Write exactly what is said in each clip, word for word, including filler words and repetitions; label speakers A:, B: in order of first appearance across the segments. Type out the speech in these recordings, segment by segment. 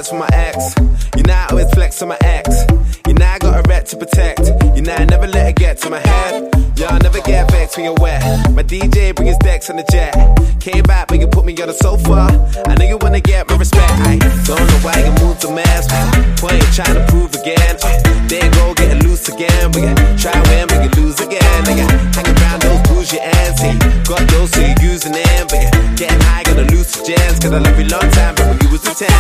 A: sex with my ex. You know I always flex on my ex. You know I got a rat to protect. You know I never let it get to my head. Yeah, I never get vexed when you're wet. My D J brings decks on the jet. Came back but you put me on the sofa. I know you wanna get my respect. I don't know why you moved a mess. Point you trying to prove again. Then go getting loose again. But you try win but you lose again. Nigga, hanging around those bougie ends. Got those so you're using them. But you're getting high, gonna lose some gems. Cause I love you long time, but when you was a ten.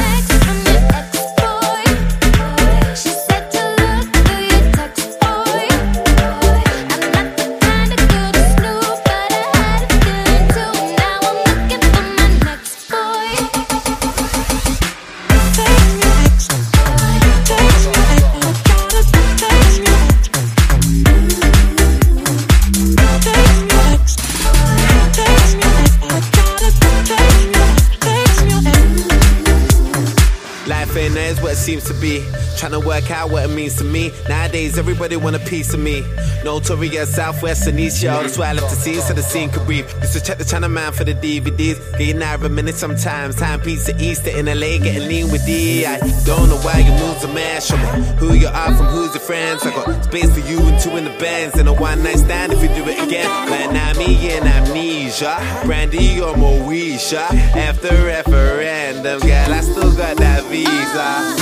A: Life ain't as what it seems to be. Trying to work out what it means to me. Nowadays everybody want a piece of me. Notorious Southwest and East, yo. That's why I left the scene so the scene could breathe. Used to check the channel man for the D V Ds. Getting out a minute sometimes. Timepiece to Easter in L A, getting lean with D. I don't know why you moved to man. Show me who you are from who's your friends. I got space for you and two in the bands. And a one night stand if you do it again. But now me and amnesia. Brandy or Moesha. After referendum, girl, I still got that visa.